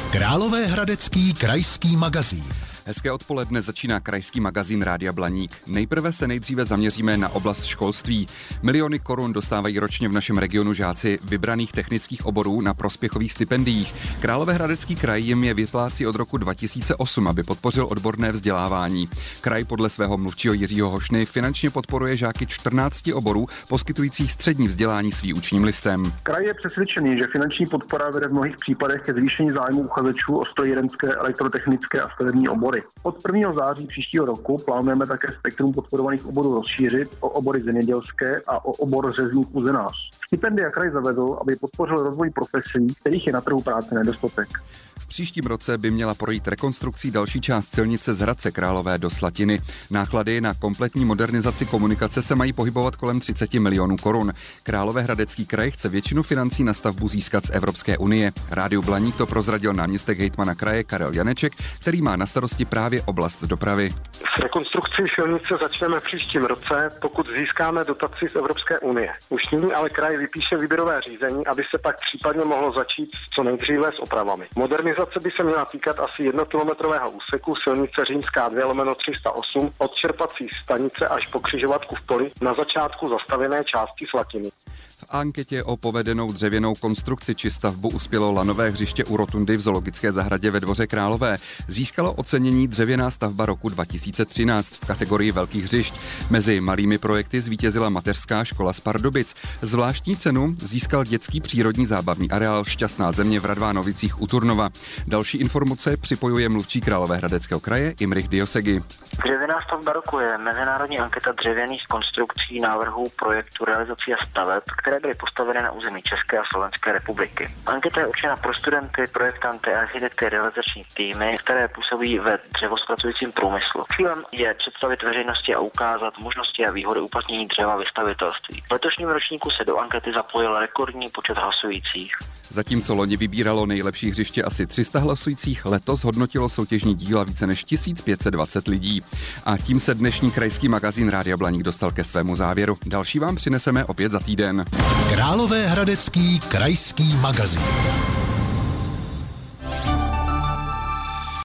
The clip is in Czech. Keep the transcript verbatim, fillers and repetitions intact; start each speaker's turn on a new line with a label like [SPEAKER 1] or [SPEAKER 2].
[SPEAKER 1] Královéhradecký krajský magazín.
[SPEAKER 2] Hezké odpoledne, začíná krajský magazín Rádia Blaník. Nejprve se nejdříve zaměříme na oblast školství. Miliony korun dostávají ročně v našem regionu žáci vybraných technických oborů na prospěchových stipendiích. Královéhradecký kraj jim je vyplácí od roku dva tisíce osm, aby podpořil odborné vzdělávání. Kraj podle svého mluvčího Jiřího Hošny finančně podporuje žáky čtrnácti oborů, poskytujících střední vzdělání s výučním listem.
[SPEAKER 3] Kraj je přesvědčený, že finanční podpora vede v mnohých případech ke zvýšení zájmu uchazečů o strojírenské, elektrotechnické a stavební obory. Od prvního září příštího roku plánujeme také spektrum podporovaných oborů rozšířit o obory zemědělské a o obor řezník uzenář. Stipendia kraj zavedl, aby podpořil rozvoj profesí, kterých je na trhu práce nedostatek.
[SPEAKER 2] V příštím roce by měla projít rekonstrukcí další část silnice z Hradce Králové do Slatiny. Náklady na kompletní modernizaci komunikace se mají pohybovat kolem třicet milionů korun. Královéhradecký kraj chce většinu financí na stavbu získat z Evropské unie. Rádiu Blaník to prozradil náměstek hejtmana kraje Karel Janeček, který má na starosti právě oblast dopravy.
[SPEAKER 4] S rekonstrukcí silnice začneme v příštím roce, pokud získáme dotaci z Evropské unie. Už nyní ale kraj vypíše výběrové řízení, aby se pak případně mohlo začít co nejdříve s opravami. Modernizace by se měla týkat asi jednokilometrového úseku silnice Římská dva lomeno tři sta osm od čerpací stanice až po křižovatku v Poli na začátku zastavěné části Slatiny.
[SPEAKER 2] V anketě o povedenou dřevěnou konstrukci či stavbu uspělo lanové hřiště u rotundy v zoologické zahradě ve Dvoře Králové. Získalo ocenění dřevěná stavba roku dva tisíce třináct v kategorii velkých hřišť. Mezi malými projekty zvítězila mateřská škola z Pardubic. Zvláštní cenu získal dětský přírodní zábavní areál Šťastná země v Radvánovicích u Turnova. Další informace připojuje mluvčí Královéhradeckého kraje Imrich Diosegi.
[SPEAKER 5] Dřevěná stavba roku je mezinárodní anketa dřevěných konstrukcí, návrhů, projektů, realizací a staveb, které byly postaveny na území České a Slovenské republiky. Anketa je určena pro studenty, projektanty, architekty, realizační týmy, které působí ve dřevozpracujícím průmyslu. Cílem je představit veřejnosti a ukázat možnosti a výhody uplatnění dřeva ve stavitelství. V letošním ročníku se do ankety zapojil rekordní počet hlasujících.
[SPEAKER 2] Zatímco loni vybíralo nejlepší hřiště asi tři sta hlasujících, letos hodnotilo soutěžní díla více než tisíc pět set dvacet lidí. A tím se dnešní krajský magazín Rádia Blaník dostal ke svému závěru. Další vám přineseme opět za týden.
[SPEAKER 1] Královéhradecký krajský magazín.